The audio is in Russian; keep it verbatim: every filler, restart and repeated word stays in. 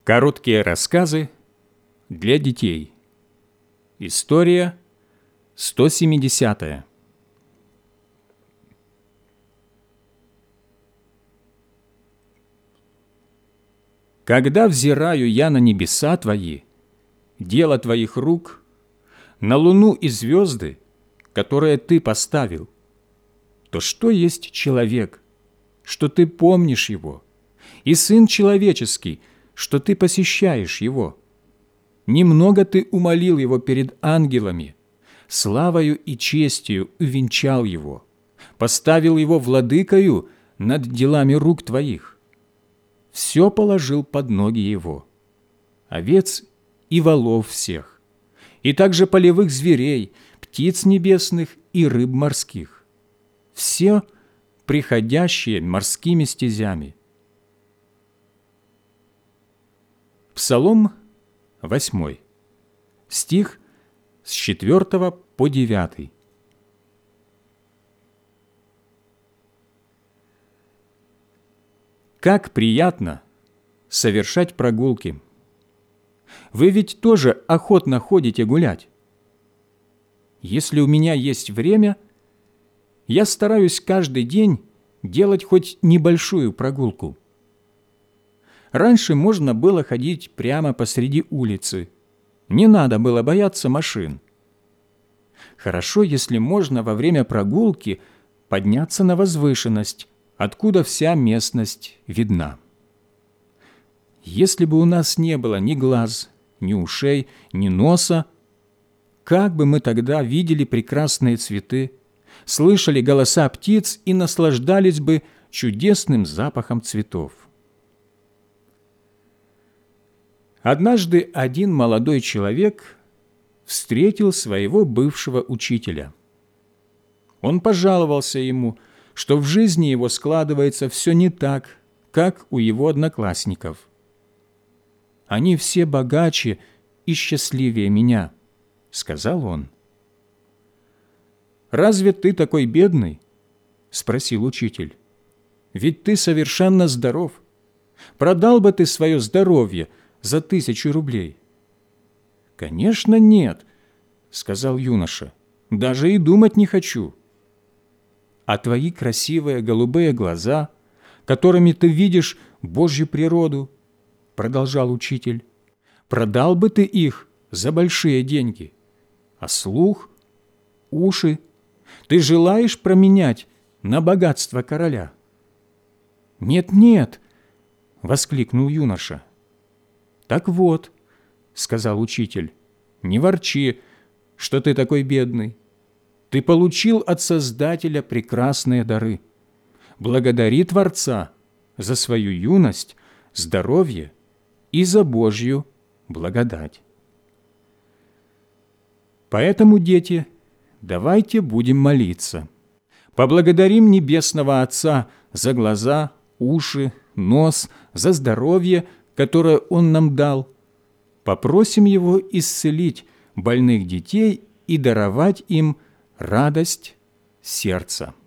Короткие рассказы для детей. История сто семидесятая. Когда взираю я на небеса Твои, дело Твоих рук, на луну и звезды, которые Ты поставил, то что есть человек, что Ты помнишь его, и сын человеческий, что Ты посещаешь его? Немного Ты умолил его перед ангелами, славою и честью увенчал его, поставил его владыкою над делами рук Твоих. Все положил под ноги его, овец и волов всех, и также полевых зверей, птиц небесных и рыб морских, все приходящие морскими стезями. Псалом восьмой, стих с четвертого по девятый. Как приятно совершать прогулки! Вы ведь тоже охотно ходите гулять. Если у меня есть время, я стараюсь каждый день делать хоть небольшую прогулку. Раньше можно было ходить прямо посреди улицы. Не надо было бояться машин. Хорошо, если можно во время прогулки подняться на возвышенность, откуда вся местность видна. Если бы у нас не было ни глаз, ни ушей, ни носа, как бы мы тогда видели прекрасные цветы, слышали голоса птиц и наслаждались бы чудесным запахом цветов? Однажды один молодой человек встретил своего бывшего учителя. Он пожаловался ему, что в жизни его складывается все не так, как у его одноклассников. «Они все богаче и счастливее меня», — сказал он. «Разве ты такой бедный?» — спросил учитель. «Ведь ты совершенно здоров. Продал бы ты свое здоровье за тысячу рублей?» «Конечно, нет», — сказал юноша, — «даже и думать не хочу». «А твои красивые голубые глаза, которыми ты видишь Божью природу, — продолжал учитель, — продал бы ты их за большие деньги. А слух, уши ты желаешь променять на богатство короля?» «Нет-нет», — воскликнул юноша. «Так вот», — сказал учитель, — «не ворчи, что ты такой бедный. Ты получил от Создателя прекрасные дары. Благодари Творца за свою юность, здоровье и за Божью благодать. Поэтому, дети, давайте будем молиться. Поблагодарим Небесного Отца за глаза, уши, нос, за здоровье, которое Он нам дал. Попросим Его исцелить больных детей и даровать им радость сердца.